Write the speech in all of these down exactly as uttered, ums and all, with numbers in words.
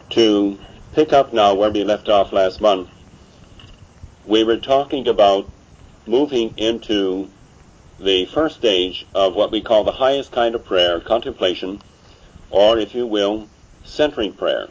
To pick up now where we left off last month, we were talking about moving into the first stage of what we call the highest kind of prayer, contemplation, or if you will, centering prayer.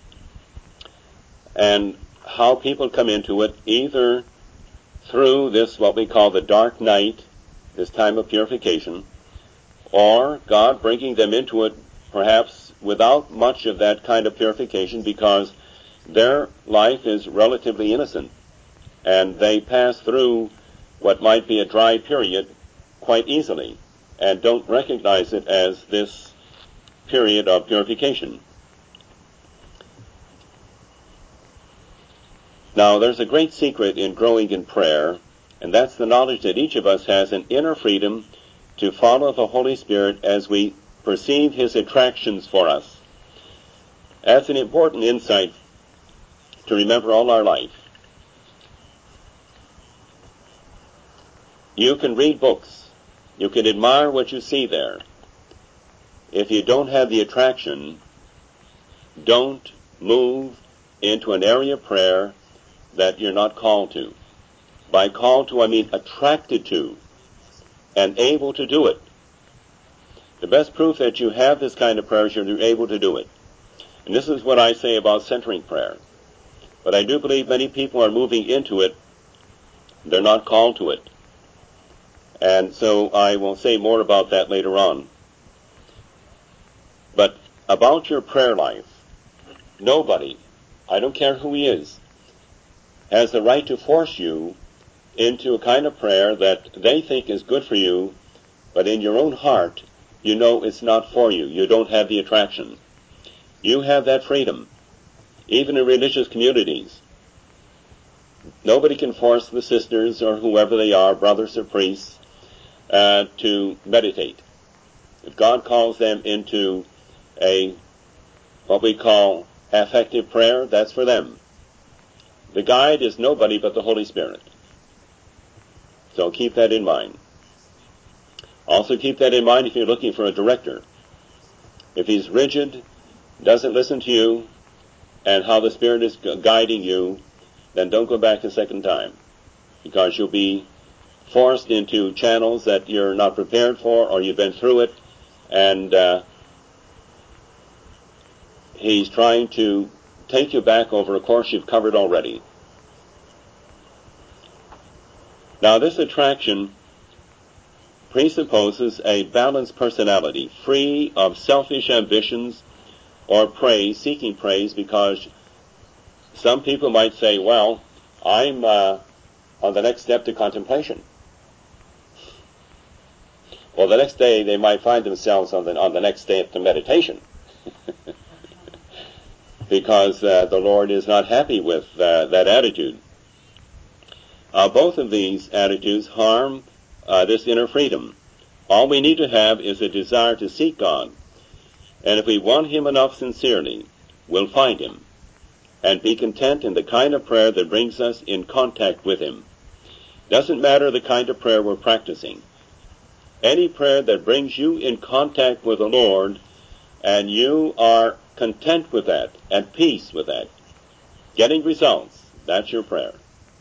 And how people come into it either through this, what we call the dark night, this time of purification, or God bringing them into it perhaps without much of that kind of purification because their life is relatively innocent and they pass through what might be a dry period quite easily and don't recognize it as this period of purification. Now, there's a great secret in growing in prayer, and that's the knowledge that each of us has an inner freedom to follow the Holy Spirit as we perceive His attractions for us. That's an important insight to remember all our life. You can read books. You can admire what you see there. If you don't have the attraction, don't move into an area of prayer that you're not called to. By called to, I mean attracted to and able to do it. The best proof that you have this kind of prayer is you're able to do it. And this is what I say about centering prayer. But I do believe many people are moving into it. They're not called to it. And so I will say more about that later on. But about your prayer life, nobody, I don't care who he is, has the right to force you into a kind of prayer that they think is good for you, but in your own heart, you know it's not for you. You don't have the attraction. You have that freedom, even in religious communities. Nobody can force the sisters or whoever they are, brothers or priests, uh, to meditate. If God calls them into a, what we call affective prayer, that's for them. The guide is nobody but the Holy Spirit. So keep that in mind. Also keep that in mind if you're looking for a director. If he's rigid, doesn't listen to you, and how the Spirit is guiding you, then don't go back a second time, because you'll be forced into channels that you're not prepared for, or you've been through it, and uh, he's trying to take you back over a course you've covered already. Now, this attraction presupposes a balanced personality, free of selfish ambitions or praise, seeking praise, because some people might say, well, I'm uh, on the next step to contemplation. Well, the next day they might find themselves on the, on the next step to meditation. Because uh, the Lord is not happy with uh, that attitude. Uh, both of these attitudes harm uh, this inner freedom. All we need to have is a desire to seek God. And if we want Him enough sincerely, we'll find Him and be content in the kind of prayer that brings us in contact with Him. Doesn't matter the kind of prayer we're practicing. Any prayer that brings you in contact with the Lord and you are content with that, at peace with that, getting results, that's your prayer.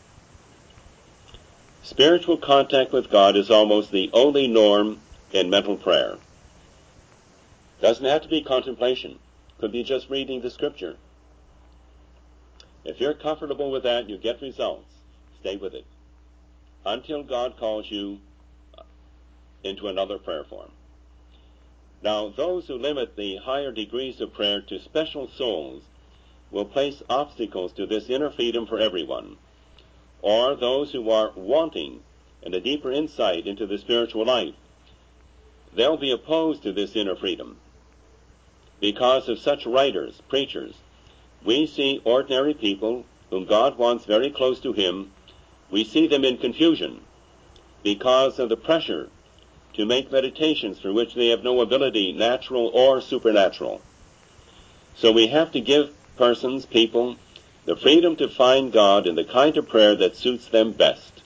Spiritual contact with God is almost the only norm in mental prayer. Doesn't have to be contemplation. Could be just reading the Scripture. If you're comfortable with that, you get results. Stay with it until God calls you into another prayer form. Now, those who limit the higher degrees of prayer to special souls will place obstacles to this inner freedom for everyone. Or those who are wanting and a deeper insight into the spiritual life, they'll be opposed to this inner freedom. Because of such writers, preachers, we see ordinary people whom God wants very close to Him, we see them in confusion because of the pressure to make meditations for which they have no ability, natural or supernatural. So we have to give persons, people, the freedom to find God in the kind of prayer that suits them best.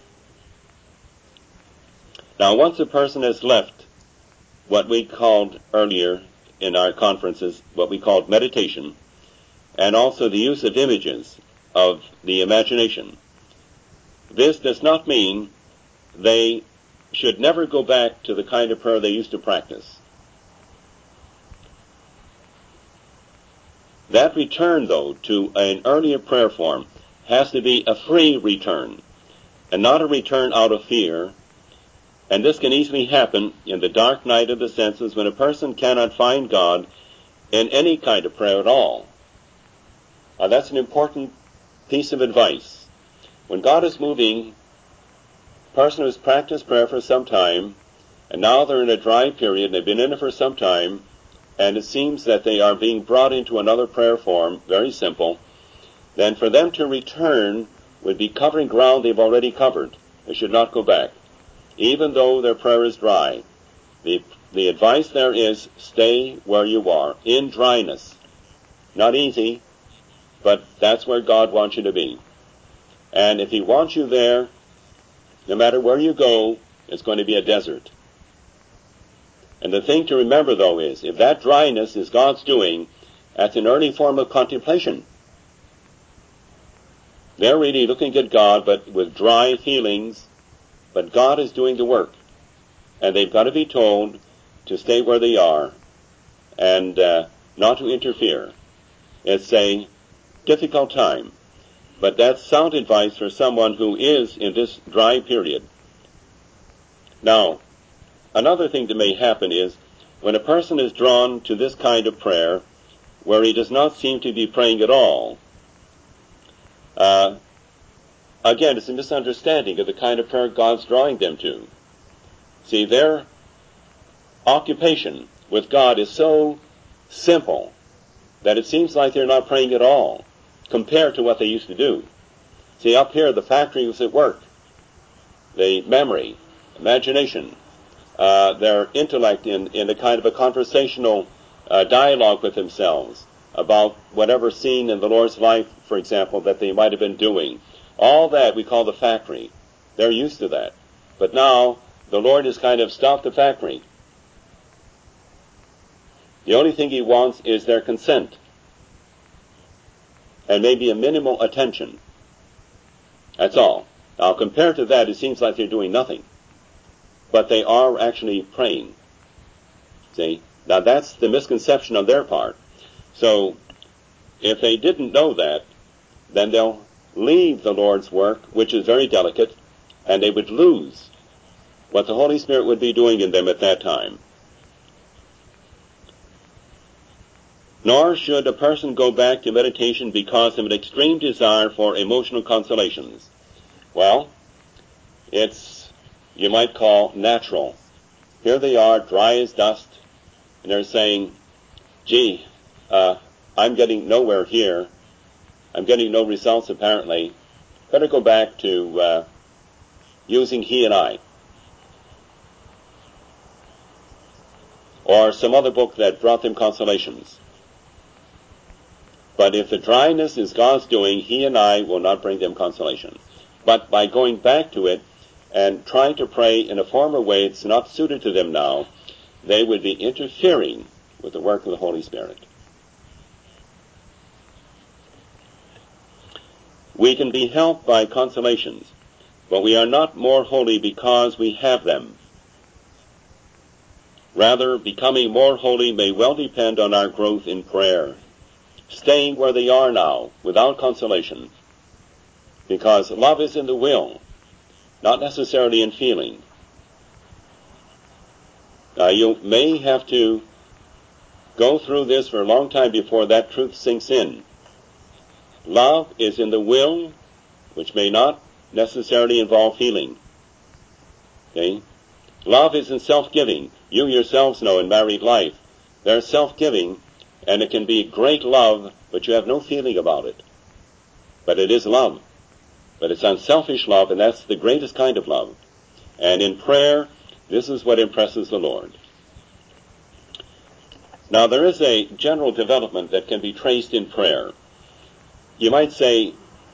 Now, once a person has left what we called earlier in our conferences, what we called meditation, and also the use of images of the imagination. This does not mean they should never go back to the kind of prayer they used to practice. That return, though, to an earlier prayer form has to be a free return, and not a return out of fear. And this can easily happen in the dark night of the senses when a person cannot find God in any kind of prayer at all. Now, that's an important piece of advice. When God is moving, a person who's practiced prayer for some time, and now they're in a dry period, and they've been in it for some time, and it seems that they are being brought into another prayer form, very simple, then for them to return would be covering ground they've already covered. They should not go back, even though their prayer is dry. The, the advice there is, stay where you are, in dryness. Not easy, but that's where God wants you to be. And if He wants you there, no matter where you go, it's going to be a desert. And the thing to remember, though, is, if that dryness is God's doing, that's an early form of contemplation. They're really looking at God, but with dry feelings, but God is doing the work. And they've got to be told to stay where they are and uh, not to interfere. It's a difficult time, but that's sound advice for someone who is in this dry period. Now, another thing that may happen is when a person is drawn to this kind of prayer where he does not seem to be praying at all, uh, again, it's a misunderstanding of the kind of prayer God's drawing them to. See, their occupation with God is so simple that it seems like they're not praying at all compared to what they used to do. See, up here the factory was at work. The memory, imagination, uh, their intellect in, in a kind of a conversational uh, dialogue with themselves about whatever scene in the Lord's life, for example, that they might have been doing. All that we call the factory. They're used to that. But now the Lord has kind of stopped the factory. The only thing He wants is their consent and maybe a minimal attention. That's all. Now, compared to that, it seems like they're doing nothing. But they are actually praying. See? Now, that's the misconception on their part. So, if they didn't know that, then they'll leave the Lord's work, which is very delicate, and they would lose what the Holy Spirit would be doing in them at that time. Nor should a person go back to meditation because of an extreme desire for emotional consolations. Well, it's, you might call, natural. Here they are, dry as dust, and they're saying, gee, uh, I'm getting nowhere here. I'm getting no results, apparently. Better go back to uh, using he and I. Or some other book that brought them consolations. But if the dryness is God's doing, he and I will not bring them consolation. But by going back to it and trying to pray in a former way that's not suited to them now, they would be interfering with the work of the Holy Spirit. We can be helped by consolations, but we are not more holy because we have them. Rather, becoming more holy may well depend on our growth in prayer, staying where they are now without consolation, because love is in the will, not necessarily in feeling. Now, you may have to go through this for a long time before that truth sinks in. Love is in the will, which may not necessarily involve feeling. Okay? Love is in self-giving. You yourselves know in married life, there's self-giving, and it can be great love, but you have no feeling about it. But it is love. But it's unselfish love, and that's the greatest kind of love. And in prayer, this is what impresses the Lord. Now, there is a general development that can be traced in prayer. You might say,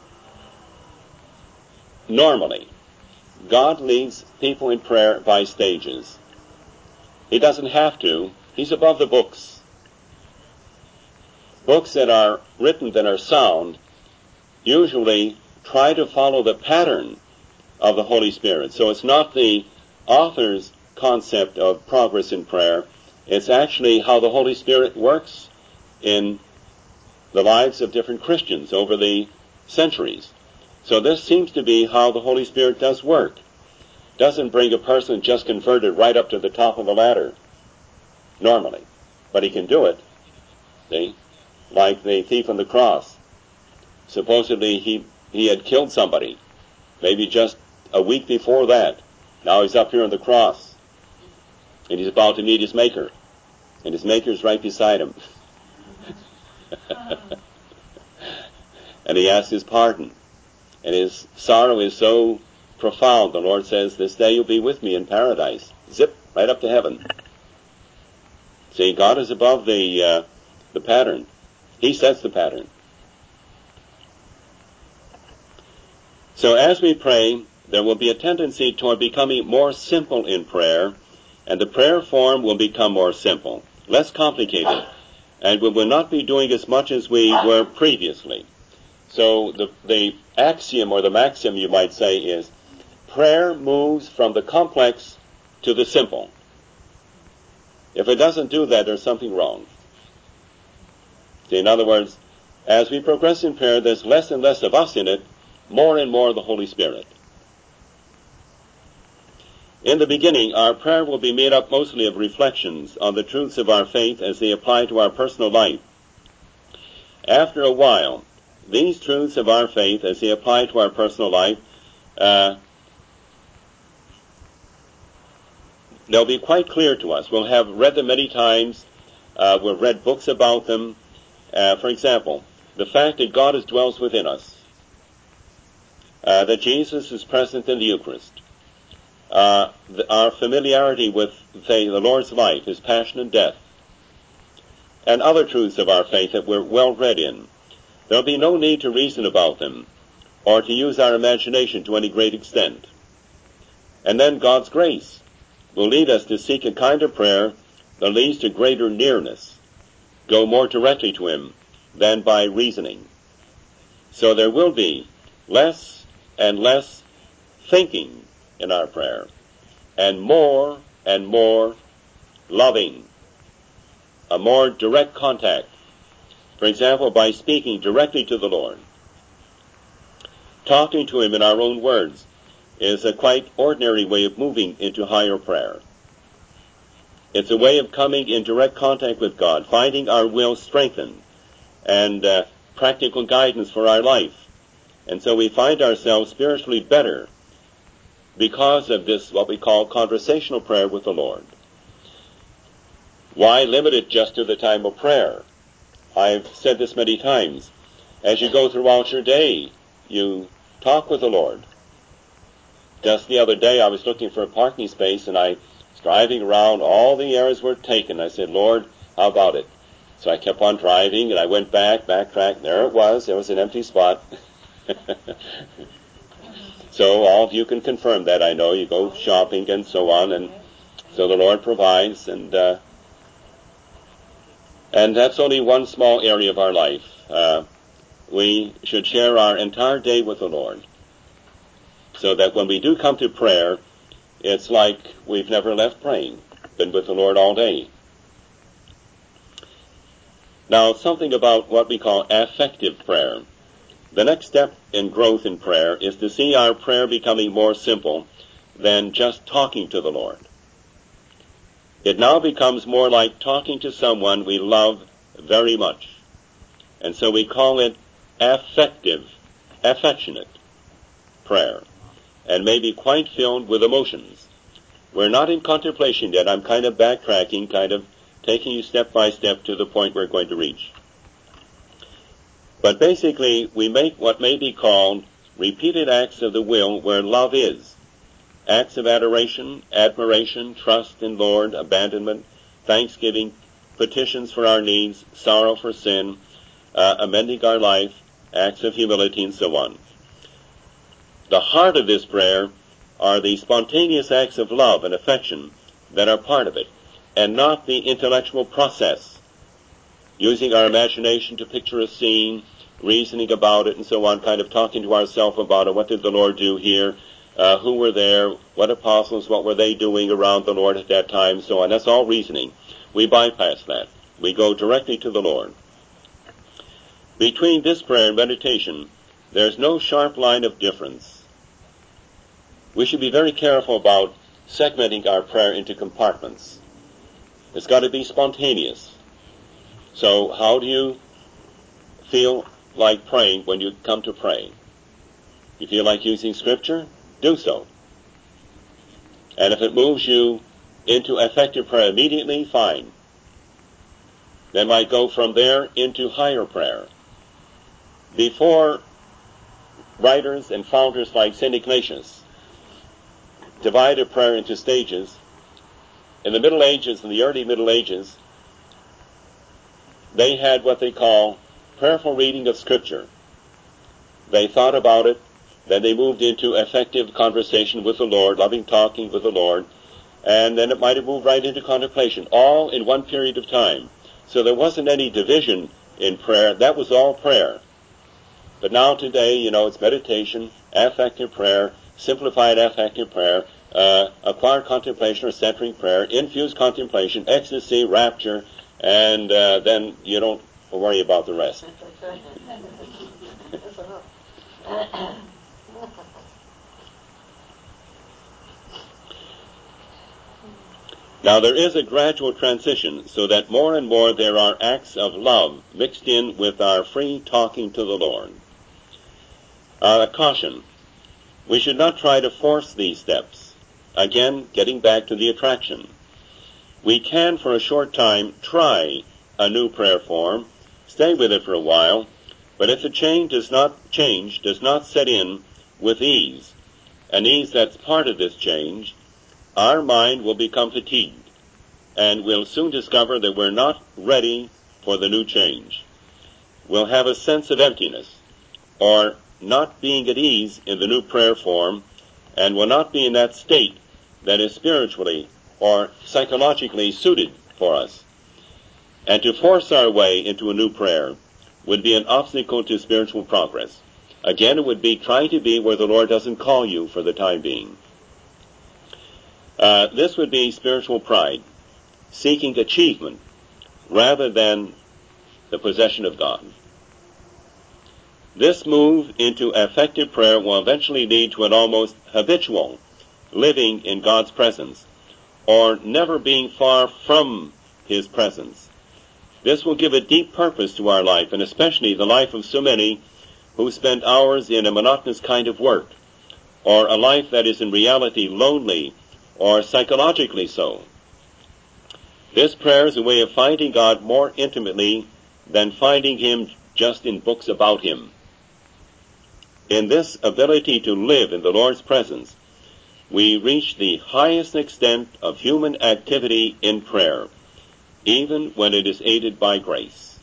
normally, God leads people in prayer by stages. He doesn't have to. He's above the books. books that are written that are sound usually try to follow the pattern of the Holy Spirit. So it's not the author's concept of progress in prayer. It's actually how the Holy Spirit works in the lives of different Christians over the centuries. So this seems to be how the Holy Spirit does work. Doesn't bring a person just converted right up to the top of the ladder, normally. But he can do it, see? Like the thief on the cross. Supposedly he, he had killed somebody, maybe just a week before that. Now he's up here on the cross, and he's about to meet his Maker, and his Maker's right beside him. And he asks his pardon, and his sorrow is so profound. The Lord says, this day you'll be with me in paradise. Zip, right up to heaven. See, God is above the uh, the pattern. He sets the pattern. So as we pray, there will be a tendency toward becoming more simple in prayer, and the prayer form will become more simple, less complicated, and we will not be doing as much as we were previously. So the, the axiom, or the maxim you might say, is prayer moves from the complex to the simple. If it doesn't do that, there's something wrong. See, in other words, as we progress in prayer, there's less and less of us in it, more and more of the Holy Spirit. In the beginning, our prayer will be made up mostly of reflections on the truths of our faith as they apply to our personal life. After a while, these truths of our faith as they apply to our personal life, uh, they'll be quite clear to us. We'll have read them many times. Uh, we've read books about them. Uh, for example, the fact that God is dwells within us, uh, that Jesus is present in the Eucharist, uh, the, our familiarity with the, the Lord's life, His passion and death, and other truths of our faith that we're well read in. There'll be no need to reason about them or to use our imagination to any great extent. And then God's grace will lead us to seek a kind of prayer that leads to greater nearness, go more directly to Him than by reasoning. So there will be less and less thinking in our prayer, and more and more loving, a more direct contact. For example, by speaking directly to the Lord. Talking to Him in our own words is a quite ordinary way of moving into higher prayer. It's a way of coming in direct contact with God, finding our will strengthened, and uh, practical guidance for our life. And so we find ourselves spiritually better because of this, what we call conversational prayer with the Lord. Why limit it just to the time of prayer? I've said this many times. As you go throughout your day, you talk with the Lord. Just the other day, I was looking for a parking space, and I was driving around. All the areas were taken. I said, Lord, how about it? So I kept on driving, and I went back, backtracked. There it was. There was an empty spot. So all of you can confirm that. I know you go shopping and so on, and so the Lord provides, and uh, and that's only one small area of our life. Uh, we should share our entire day with the Lord, so that when we do come to prayer, it's like we've never left praying, been with the Lord all day. Now, something about what we call affective prayer. The next step in growth in prayer is to see our prayer becoming more simple than just talking to the Lord. It now becomes more like talking to someone we love very much. And so we call it affective, affectionate prayer, and may be quite filled with emotions. We're not in contemplation yet. I'm kind of backtracking, kind of taking you step by step to the point we're going to reach. But basically, we make what may be called repeated acts of the will where love is. Acts of adoration, admiration, trust in Lord, abandonment, thanksgiving, petitions for our needs, sorrow for sin, uh, amending our life, acts of humility, and so on. The heart of this prayer are the spontaneous acts of love and affection that are part of it, and not the intellectual process. using our imagination to picture a scene, reasoning about it and so on, kind of talking to ourselves about it. What did the Lord do here? Uh, who were there? What apostles? What were they doing around the Lord at that time? So on. That's all reasoning. We bypass that. We go directly to the Lord. Between this prayer and meditation, there's no sharp line of difference. We should be very careful about segmenting our prayer into compartments. It's got to be spontaneous. So how do you feel like praying when you come to pray? You feel like using Scripture? Do so. And if it moves you into effective prayer immediately, fine. Then might go from there into higher prayer. Before writers and founders like Saint Ignatius divided prayer into stages, in the Middle Ages, in the early Middle Ages, they had what they call prayerful reading of Scripture. They thought about it, then they moved into effective conversation with the Lord, loving talking with the Lord, and then it might have moved right into contemplation, all in one period of time. So there wasn't any division in prayer. That was all prayer. But now today, you know, it's meditation, affective prayer, simplified affective prayer, uh, acquired contemplation or centering prayer, infused contemplation, ecstasy, rapture, and uh, then you don't worry about the rest. Now there is a gradual transition so that more and more there are acts of love mixed in with our free talking to the Lord. Uh, a caution. We should not try to force these steps. Again, getting back to the attraction. We can, for a short time, try a new prayer form, stay with it for a while, but if the change does not change, does not set in with ease, an ease that's part of this change, our mind will become fatigued, and we'll soon discover that we're not ready for the new change. We'll have a sense of emptiness, or not being at ease in the new prayer form, and will not be in that state that is spiritually or psychologically suited for us. And to force our way into a new prayer would be an obstacle to spiritual progress. Again, it would be trying to be where the Lord doesn't call you for the time being. Uh, this would be spiritual pride, seeking achievement rather than the possession of God. This move into effective prayer will eventually lead to an almost habitual living in God's presence, or never being far from His presence. This will give a deep purpose to our life, and especially the life of so many who spend hours in a monotonous kind of work, or a life that is in reality lonely, or psychologically so. This prayer is a way of finding God more intimately than finding Him just in books about Him. In this ability to live in the Lord's presence, we reach the highest extent of human activity in prayer, even when it is aided by grace.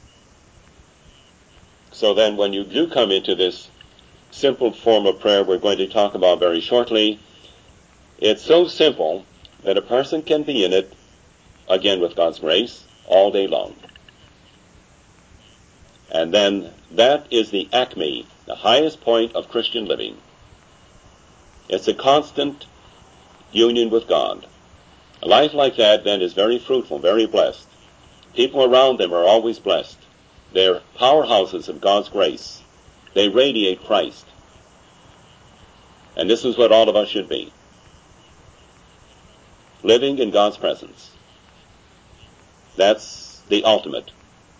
So then when you do come into this simple form of prayer we're going to talk about very shortly, it's so simple that a person can be in it, again with God's grace, all day long. And then that is the acme, the highest point of Christian living. It's a constant union with God. A life like that then is very fruitful, very blessed. People around them are always blessed. They're powerhouses of God's grace. They radiate Christ. And this is what all of us should be. Living in God's presence. That's the ultimate.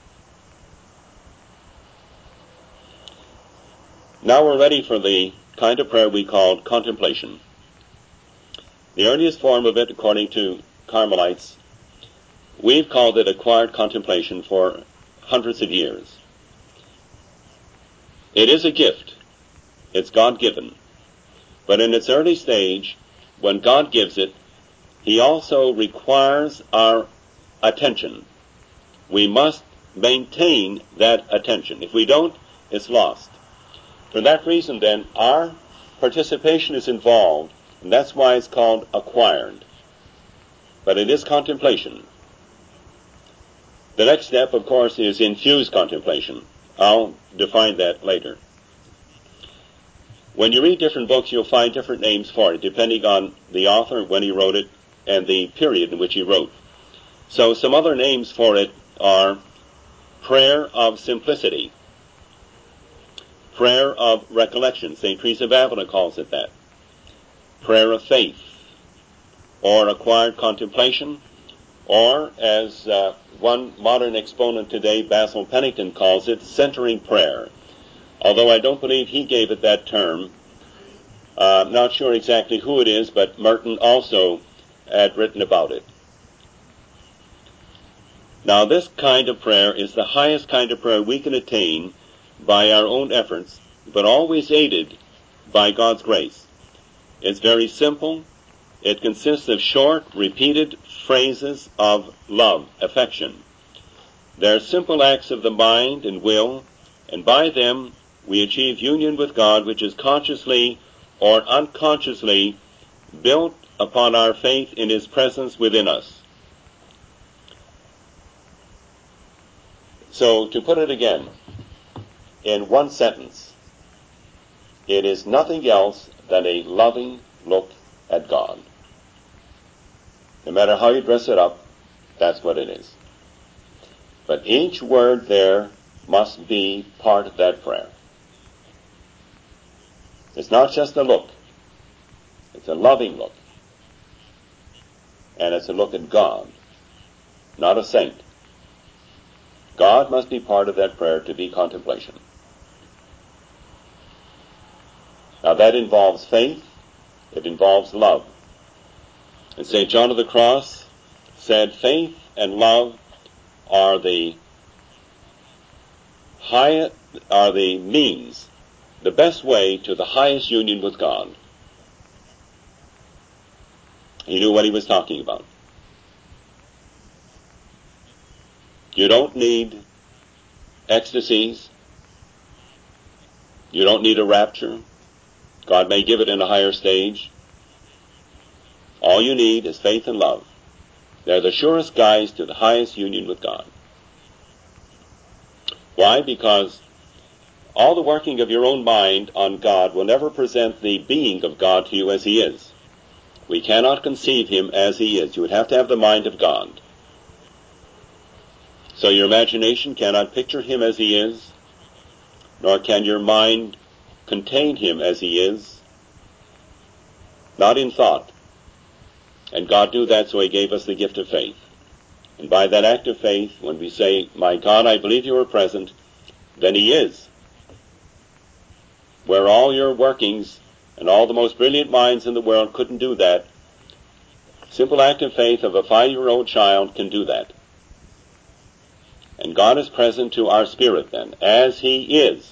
Now we're ready for the kind of prayer we call contemplation. The earliest form of it, according to Carmelites, we've called it acquired contemplation for hundreds of years. It is a gift. It's God-given. But in its early stage, when God gives it, He also requires our attention. We must maintain that attention. If we don't, it's lost. For that reason, then, our participation is involved, and that's why it's called acquired. But it is contemplation. The next step, of course, is infused contemplation. I'll define that later. When you read different books, you'll find different names for it, depending on the author, when he wrote it, and the period in which he wrote. So some other names for it are prayer of simplicity, prayer of recollection. Saint Teresa of Avila calls it that. Prayer of faith, or acquired contemplation, or, as uh, one modern exponent today, Basil Pennington, calls it, centering prayer. Although I don't believe he gave it that term. Uh, not sure exactly who it is, but Merton also had written about it. Now, this kind of prayer is the highest kind of prayer we can attain by our own efforts, but always aided by God's grace. It's very simple. It consists of short, repeated phrases of love, affection. They're simple acts of the mind and will, and by them we achieve union with God, which is consciously or unconsciously built upon our faith in His presence within us. So, to put it again, in one sentence, it is nothing else than a loving look at God. No matter how you dress it up, that's what it is. But each word there must be part of that prayer. It's not just a look. It's a loving look. And it's a look at God, not a saint. God must be part of that prayer to be contemplation. Now that involves faith. It involves love. And Saint John of the Cross said faith and love are the high, are the means, the best way to the highest union with God. He knew what he was talking about. You don't need ecstasies. You don't need a rapture. God may give it in a higher stage. All you need is faith and love. They're the surest guides to the highest union with God. Why? Because all the working of your own mind on God will never present the being of God to you as He is. We cannot conceive Him as He is. You would have to have the mind of God. So your imagination cannot picture Him as He is, nor can your mind contain Him as He is, not in thought. And God knew that, so He gave us the gift of faith. And by that act of faith, when we say, "My God, I believe you are present," then He is. Where all your workings and all the most brilliant minds in the world couldn't do that, simple act of faith of a five-year-old child can do that. And God is present to our spirit then, as He is.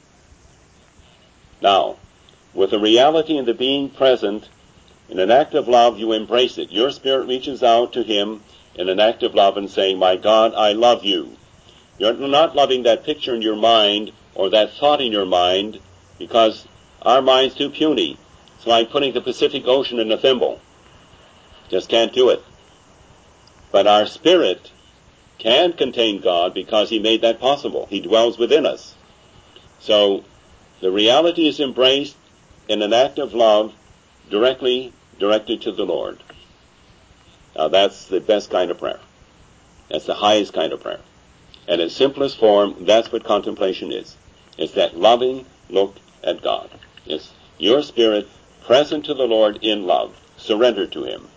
Now, with the reality and the being present, in an act of love, you embrace it. Your spirit reaches out to Him in an act of love and saying, "My God, I love you." You're not loving that picture in your mind or that thought in your mind, because our mind's too puny. It's like putting the Pacific Ocean in a thimble. Just can't do it. But our spirit can contain God because He made that possible. He dwells within us. So the reality is embraced in an act of love directly directed to the Lord. Now that's the best kind of prayer. That's the highest kind of prayer. And in simplest form, that's what contemplation is. It's that loving look at God. It's your spirit present to the Lord in love, surrendered to Him.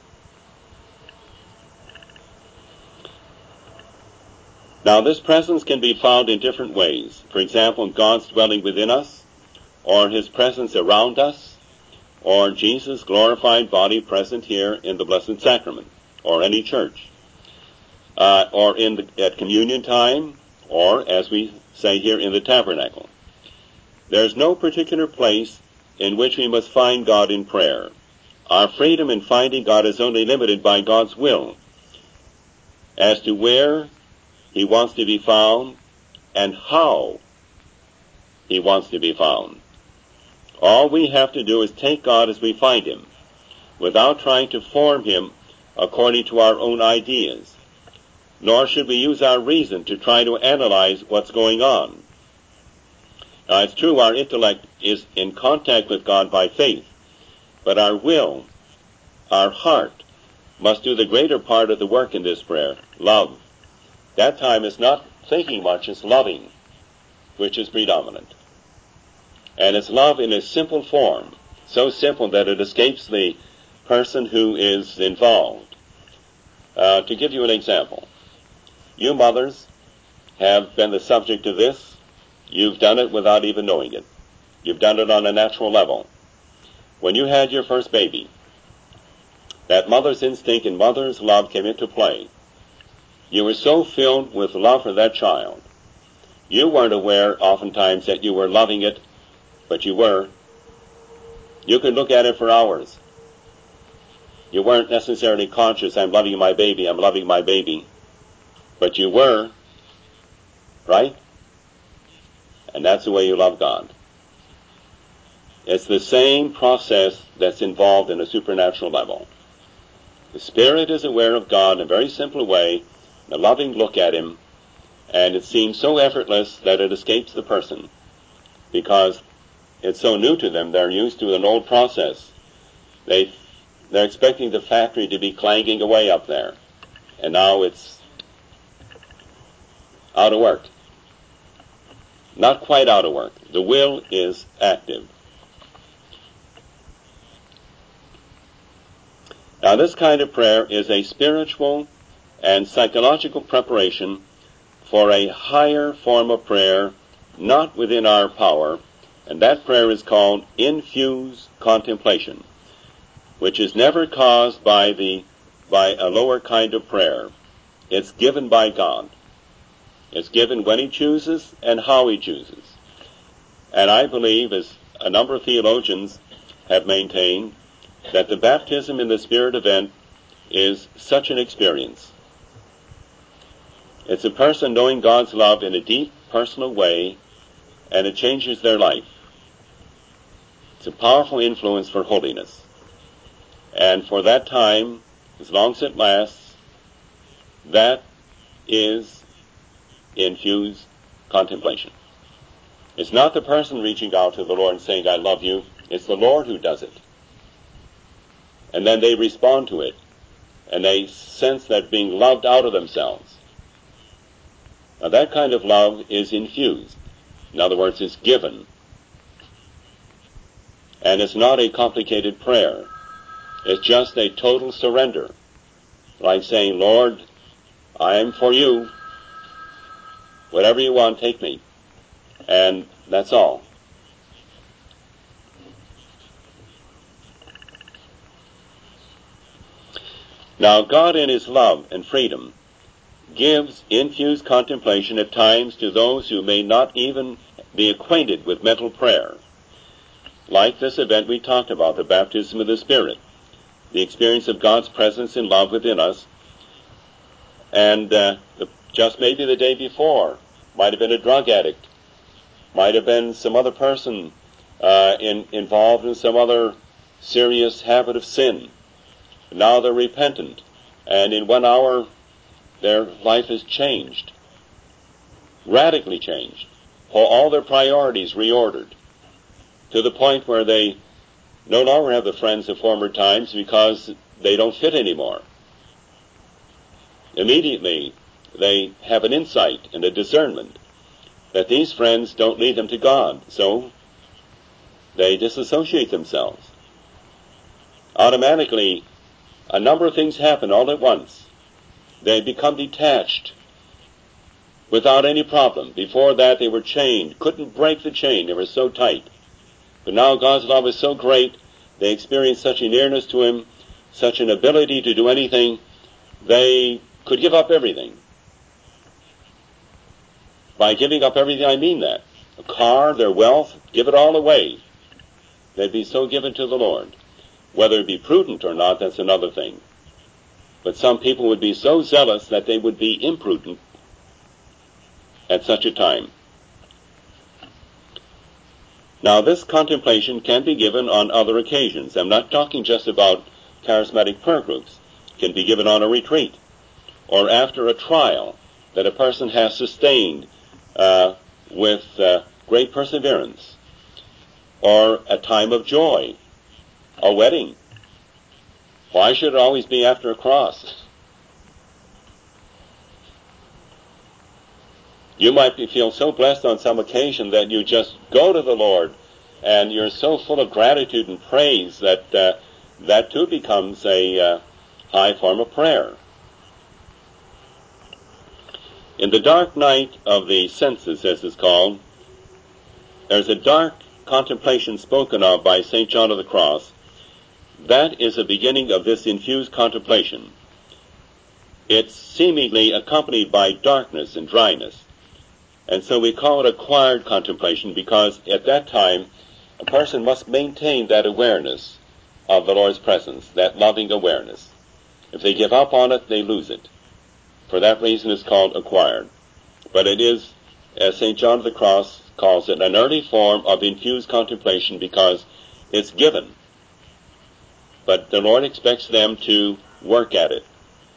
Now this presence can be found in different ways. For example, God's dwelling within us, or His presence around us, or Jesus' glorified body present here in the Blessed Sacrament, or any church, uh, or in the, at communion time, or, as we say here, in the tabernacle. There's no particular place in which we must find God in prayer. Our freedom in finding God is only limited by God's will as to where He wants to be found and how He wants to be found. All we have to do is take God as we find Him, without trying to form Him according to our own ideas. nor should we use our reason to try to analyze what's going on. Now, it's true our intellect is in contact with God by faith, but our will, our heart, must do the greater part of the work in this prayer, love. That time is not thinking much, it's loving, which is predominant. And it's love in a simple form, so simple that it escapes the person who is involved. Uh, to give you an example, you mothers have been the subject of this. You've done it without even knowing it. You've done it on a natural level. When you had your first baby, that mother's instinct and mother's love came into play. You were so filled with love for that child. You weren't aware oftentimes that you were loving it, but you were. You could look at it for hours. You weren't necessarily conscious, I'm loving my baby, I'm loving my baby. But you were, right? And that's the way you love God. It's the same process that's involved in a supernatural level. The Spirit is aware of God in a very simple way, a loving look at Him, and it seems so effortless that it escapes the person, because it's so new to them. They're used to an old process. They, they're expecting the factory to be clanging away up there, and now it's out of work. Not quite out of work. The will is active. Now, this kind of prayer is a spiritual and psychological preparation for a higher form of prayer not within our power, and that prayer is called infused contemplation, which is never caused by the by a lower kind of prayer. It's given by God. It's given when He chooses and how He chooses. And I believe, as a number of theologians have maintained, that the baptism in the Spirit event is such an experience. It's a person knowing God's love in a deep, personal way, and it changes their life. It's a powerful influence for holiness. And for that time, as long as it lasts, that is infused contemplation. It's not the person reaching out to the Lord and saying, I love you. It's the Lord who does it. And then they respond to it, and they sense that being loved out of themselves. Now that kind of love is infused. In other words, it's given. And it's not a complicated prayer. It's just a total surrender. Like saying, Lord, I am for you. Whatever you want, take me. And that's all. Now, God in His love and freedom gives infused contemplation at times to those who may not even be acquainted with mental prayer. Like this event we talked about, the baptism of the Spirit, the experience of God's presence and love within us, and uh, the, just maybe the day before, might have been a drug addict, might have been some other person uh, in, involved in some other serious habit of sin. Now they're repentant, and in one hour their life is changed, radically changed, all their priorities reordered, to the point where they no longer have the friends of former times because they don't fit anymore. Immediately they have an insight and a discernment that these friends don't lead them to God, so they disassociate themselves. Automatically, a number of things happen all at once. They become detached without any problem. Before that, they were chained, couldn't break the chain, they were so tight. But now God's love is so great, they experience such a nearness to Him, such an ability to do anything, they could give up everything. By giving up everything, I mean that. A car, their wealth, give it all away. They'd be so given to the Lord. Whether it be prudent or not, that's another thing. But some people would be so zealous that they would be imprudent at such a time. Now, this contemplation can be given on other occasions. I'm not talking just about charismatic prayer groups. It can be given on a retreat. or after a trial that a person has sustained uh, with uh, great perseverance, or a time of joy, a wedding. Why should it always be after a cross? You might be, feel so blessed on some occasion that you just go to the Lord, and you're so full of gratitude and praise that uh, that too becomes a uh, high form of prayer. In the dark night of the senses, as it's called, there's a dark contemplation spoken of by Saint John of the Cross. That is the beginning of this infused contemplation. It's seemingly accompanied by darkness and dryness. And so we call it acquired contemplation, because at that time a person must maintain that awareness of the Lord's presence, that loving awareness. If they give up on it, they lose it. For that reason it's called acquired. But it is, as Saint John of the Cross calls it, an early form of infused contemplation, because it's given. But the Lord expects them to work at it.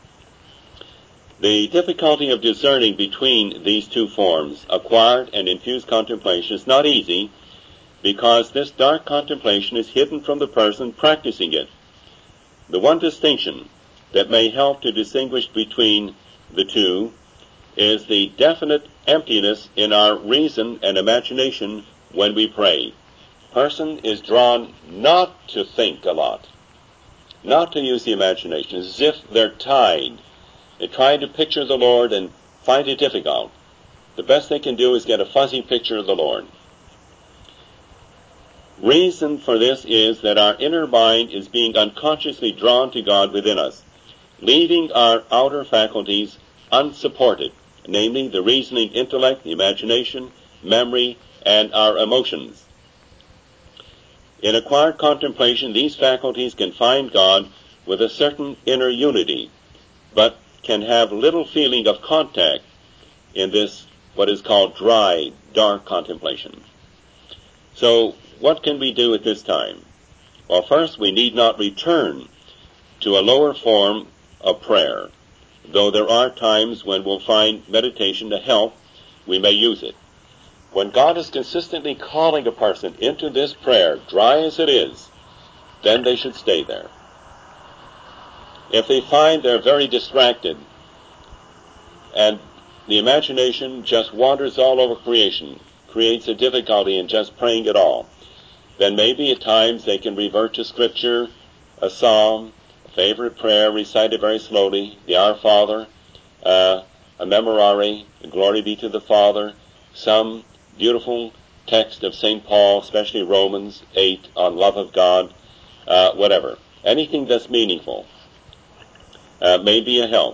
The difficulty of discerning between these two forms, acquired and infused contemplation, is not easy, because this dark contemplation is hidden from the person practicing it. The one distinction that may help to distinguish between the two is the definite emptiness in our reason and imagination when we pray. Person is drawn not to think a lot, not to use the imagination, as if they're tied. They try to picture the Lord and find it difficult. The best they can do is get a fuzzy picture of the Lord. Reason for this is that our inner mind is being unconsciously drawn to God within us, leaving our outer faculties unsupported, namely the reasoning intellect, the imagination, memory, and our emotions. In acquired contemplation, these faculties can find God with a certain inner unity, but can have little feeling of contact in this, what is called dry, dark contemplation. So, what can we do at this time? Well, first, we need not return to a lower form of prayer. Though there are times when we'll find meditation to help, we may use it. When God is consistently calling a person into this prayer, dry as it is, then they should stay there. If they find they're very distracted and the imagination just wanders all over creation, creates a difficulty in just praying at all, then maybe at times they can revert to Scripture, a psalm, a favorite prayer recited very slowly, the Our Father, uh, a memorare, Glory be to the Father, some beautiful text of Saint Paul, especially Romans eight, on love of God, uh, whatever. Anything that's meaningful uh, may be a help.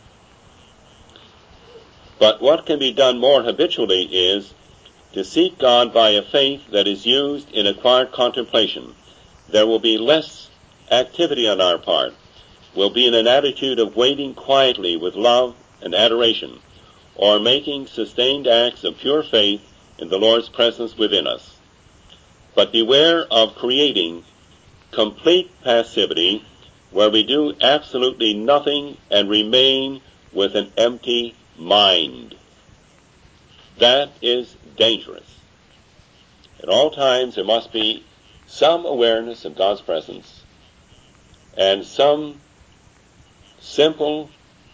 But what can be done more habitually is to seek God by a faith that is used in acquired contemplation. There will be less activity on our part. We'll be in an attitude of waiting quietly with love and adoration, or making sustained acts of pure faith in the Lord's presence within us. But beware of creating complete passivity where we do absolutely nothing and remain with an empty mind. That is dangerous. At all times there must be some awareness of God's presence and some simple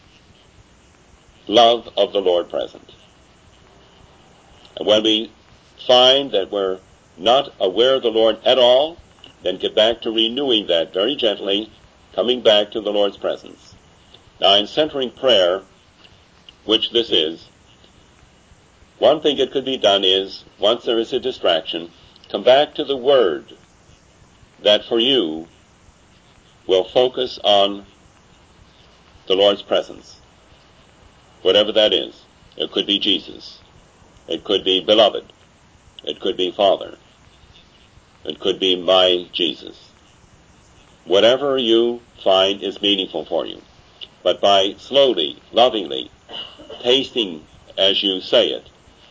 love of the Lord present. And when we find that we're not aware of the Lord at all, then get back to renewing that very gently, coming back to the Lord's presence. Now, in centering prayer, which this is, one thing that could be done is, once there is a distraction, come back to the Word that for you will focus on the Lord's presence, whatever that is. It could be Jesus. It could be beloved. It could be Father. It could be my Jesus. Whatever you find is meaningful for you. But by slowly, lovingly, tasting as you say it,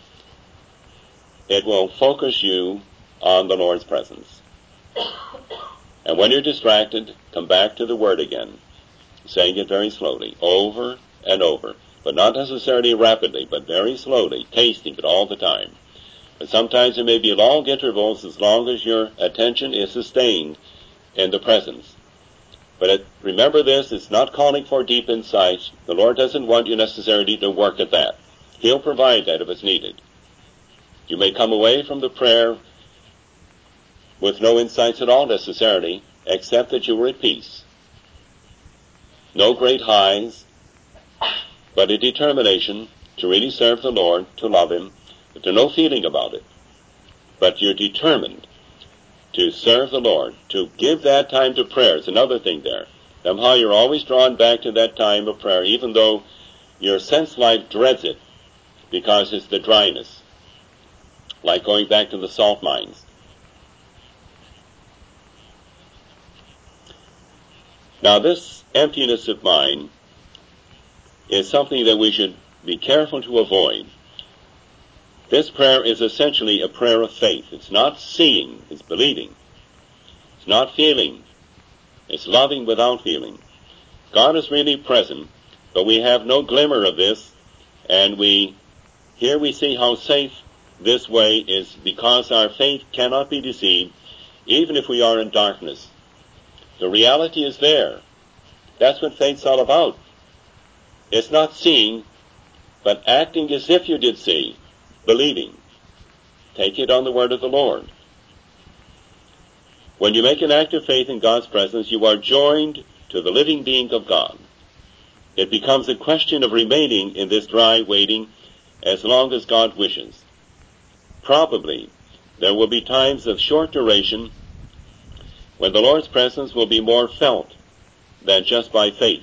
it will focus you on the Lord's presence. And when you're distracted, come back to the Word again, saying it very slowly, over and over, but not necessarily rapidly, but very slowly, tasting it all the time. But sometimes there may be long intervals as long as your attention is sustained in the presence. But it, remember this, it's not calling for deep insights. The Lord doesn't want you necessarily to work at that. He'll provide that if it's needed. You may come away from the prayer with no insights at all necessarily, except that you were at peace. No great highs, but a determination to really serve the Lord, to love Him, but there's no feeling about it. But you're determined to serve the Lord, to give that time to prayer. It's another thing there. Somehow you're always drawn back to that time of prayer, even though your sense life dreads it, because it's the dryness, like going back to the salt mines. Now this emptiness of mind is something that we should be careful to avoid. This prayer is essentially a prayer of faith. It's not seeing, it's believing. It's not feeling, it's loving without feeling. God is really present, but we have no glimmer of this, and we here we see how safe this way is, because our faith cannot be deceived, even if we are in darkness. The reality is there. That's what faith's all about. It's not seeing, but acting as if you did see, believing. Take it on the word of the Lord. When you make an act of faith in God's presence, you are joined to the living being of God. It becomes a question of remaining in this dry waiting as long as God wishes. Probably there will be times of short duration when the Lord's presence will be more felt than just by faith.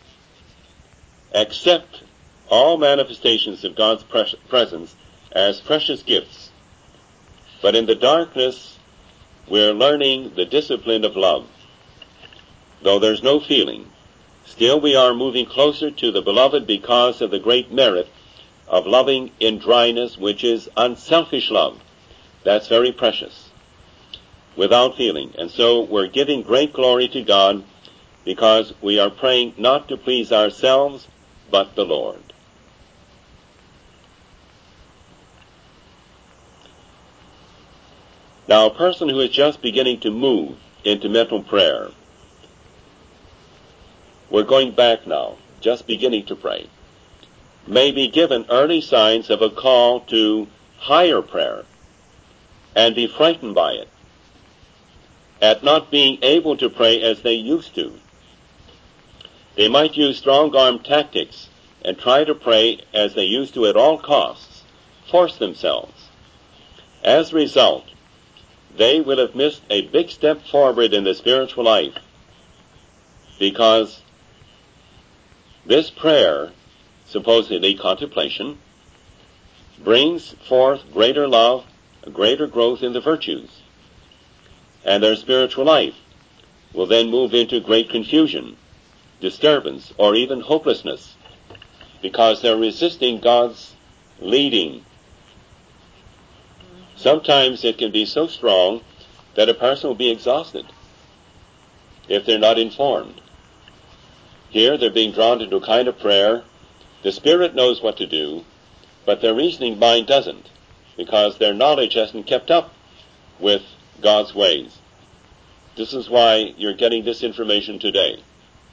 Accept all manifestations of God's pres- presence as precious gifts. But in the darkness, we're learning the discipline of love. Though there's no feeling, still we are moving closer to the beloved because of the great merit of loving in dryness, which is unselfish love. That's very precious, without feeling. And so we're giving great glory to God because we are praying not to please ourselves, but the Lord. Now, a person who is just beginning to move into mental prayer, we're going back now, just beginning to pray, may be given early signs of a call to higher prayer and be frightened by it, at not being able to pray as they used to. They might use strong-arm tactics and try to pray as they used to at all costs, force themselves. As a result, they will have missed a big step forward in the spiritual life, because this prayer, supposedly contemplation, brings forth greater love, a greater growth in the virtues, and their spiritual life will then move into great confusion, disturbance, or even hopelessness, because they're resisting God's leading. Sometimes it can be so strong that a person will be exhausted if they're not informed. Here they're being drawn into a kind of prayer. The Spirit knows what to do, but their reasoning mind doesn't, because their knowledge hasn't kept up with God's ways. This is why you're getting this information today.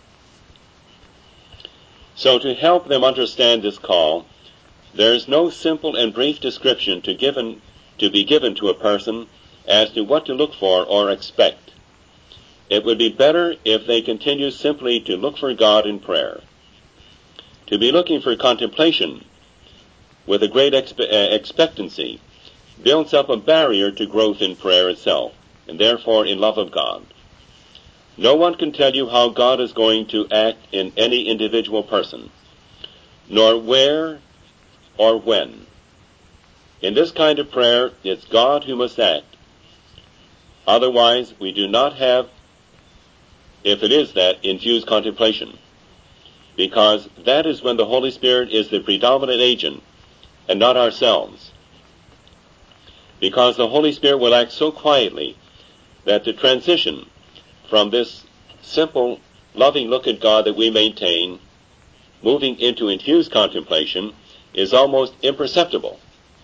So to help them understand this call, there is no simple and brief description to given to be given to a person as to what to look for or expect. It would be better if they continue simply to look for God in prayer. To be looking for contemplation with a great expe- uh, expectancy builds up a barrier to growth in prayer itself, and therefore in love of God. No one can tell you how God is going to act in any individual person, nor where or when. In this kind of prayer, it's God who must act. Otherwise, we do not have, if it is that, infused contemplation, because that is when the Holy Spirit is the predominant agent and not ourselves. Because the Holy Spirit will act so quietly that the transition from this simple, loving look at God that we maintain moving into infused contemplation is almost imperceptible.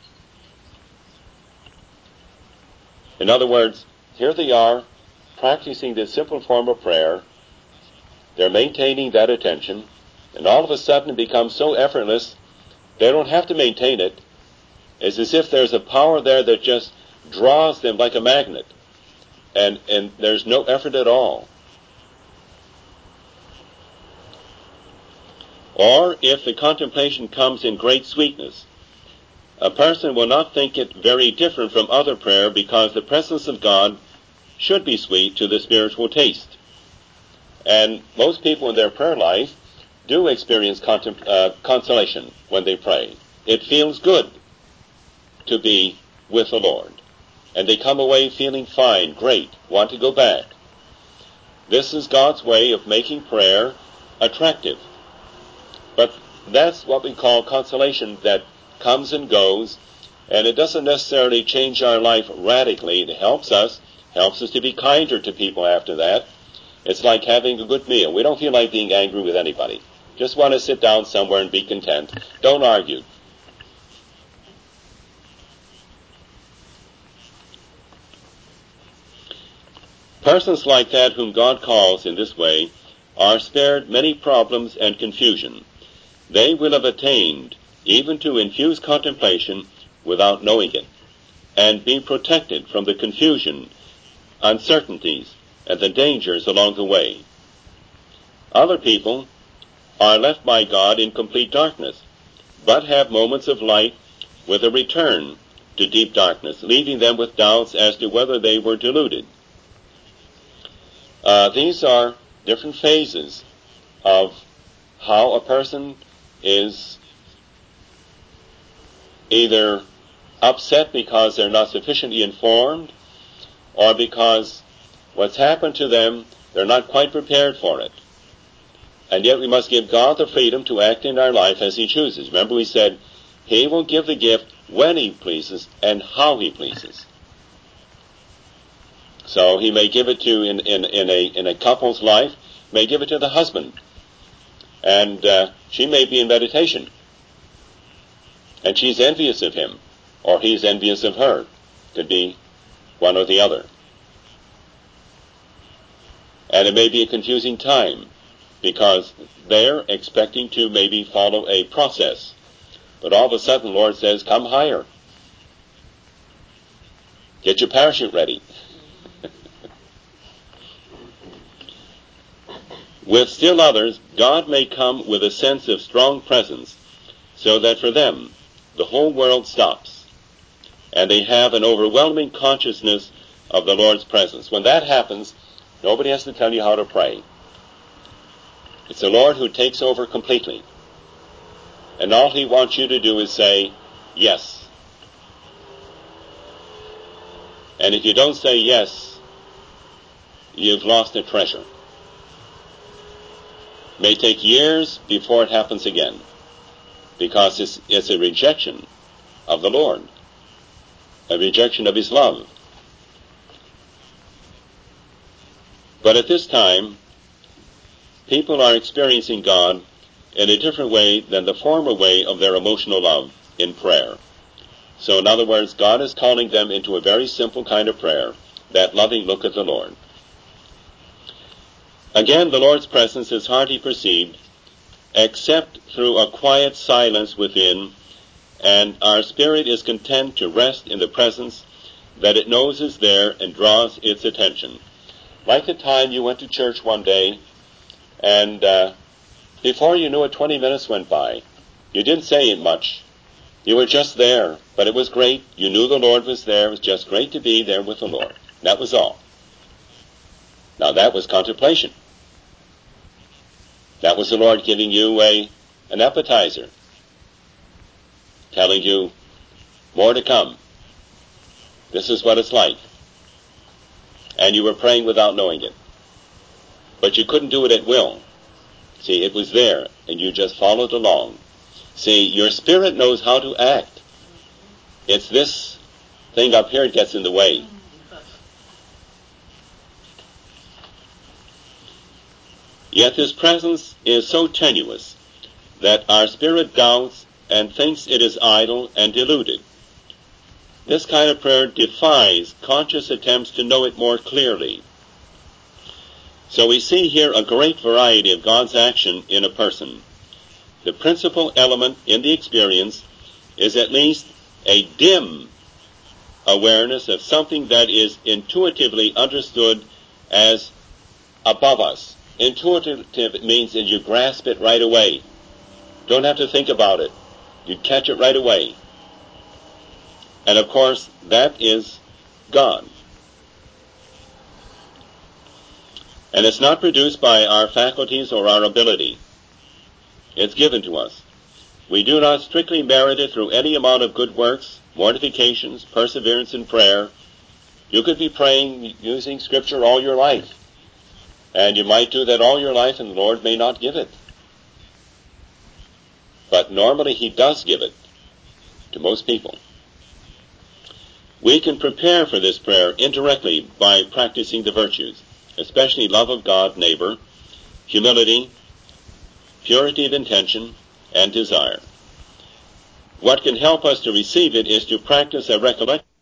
In other words, here they are practicing this simple form of prayer. They're maintaining that attention, and all of a sudden it becomes so effortless, they don't have to maintain it. It's as if there's a power there that just draws them like a magnet, and, and there's no effort at all. Or if the contemplation comes in great sweetness, a person will not think it very different from other prayer, because the presence of God should be sweet to the spiritual taste. And most people in their prayer life do experience contem- uh, consolation when they pray. It feels good to be with the Lord. And they come away feeling fine, great, want to go back. This is God's way of making prayer attractive. But that's what we call consolation, that comes and goes, and it doesn't necessarily change our life radically. It helps us, helps us to be kinder to people after that. It's like having a good meal. We don't feel like being angry with anybody. Just want to sit down somewhere and be content. Don't argue. Persons like that, whom God calls in this way, are spared many problems and confusion. They will have attained even to infuse contemplation without knowing it, and be protected from the confusion, uncertainties, and the dangers along the way. Other people are left by God in complete darkness, but have moments of light with a return to deep darkness, leaving them with doubts as to whether they were deluded. Uh, these are different phases of how a person is either upset because they're not sufficiently informed, or because what's happened to them, they're not quite prepared for it. And yet we must give God the freedom to act in our life as He chooses. Remember, we said He will give the gift when He pleases and how He pleases. So He may give it to, in, in, in, a, in a couple's life, may give it to the husband. And uh, she may be in meditation, and she's envious of him, or he's envious of her. Could be one or the other. And it may be a confusing time, because they're expecting to maybe follow a process. But all of a sudden, the Lord says, come higher. Get your parachute ready. With still others, God may come with a sense of strong presence, so that for them, the whole world stops, and they have an overwhelming consciousness of the Lord's presence. When that happens, nobody has to tell you how to pray. It's the Lord who takes over completely. And all He wants you to do is say, yes. And if you don't say yes, you've lost a treasure. It may take years before it happens again, because it's, it's a rejection of the Lord, a rejection of His love. But at this time, people are experiencing God in a different way than the former way of their emotional love in prayer. So in other words, God is calling them into a very simple kind of prayer, that loving look at the Lord. Again, the Lord's presence is hardly perceived except through a quiet silence within, and our spirit is content to rest in the presence that it knows is there and draws its attention. Like the time you went to church one day, and uh, before you knew it, twenty minutes went by. You didn't say much. You were just there, but it was great. You knew the Lord was there. It was just great to be there with the Lord. That was all. Now that was contemplation. That was the Lord giving you a, an appetizer, telling you more to come. This is what it's like. And you were praying without knowing it. But you couldn't do it at will. See, it was there, and you just followed along. See, your spirit knows how to act. It's this thing up here that gets in the way. Yet this presence is so tenuous that our spirit doubts and thinks it is idle and deluded. This kind of prayer defies conscious attempts to know it more clearly. So we see here a great variety of God's action in a person. The principal element in the experience is at least a dim awareness of something that is intuitively understood as above us. Intuitive means that you grasp it right away. Don't have to think about it. You catch it right away. And of course, that is God. And it's not produced by our faculties or our ability. It's given to us. We do not strictly merit it through any amount of good works, mortifications, perseverance in prayer. You could be praying using Scripture all your life. And you might do that all your life and the Lord may not give it. But normally He does give it to most people. We can prepare for this prayer indirectly by practicing the virtues, especially love of God, neighbor, humility, purity of intention, and desire. What can help us to receive it is to practice a recollection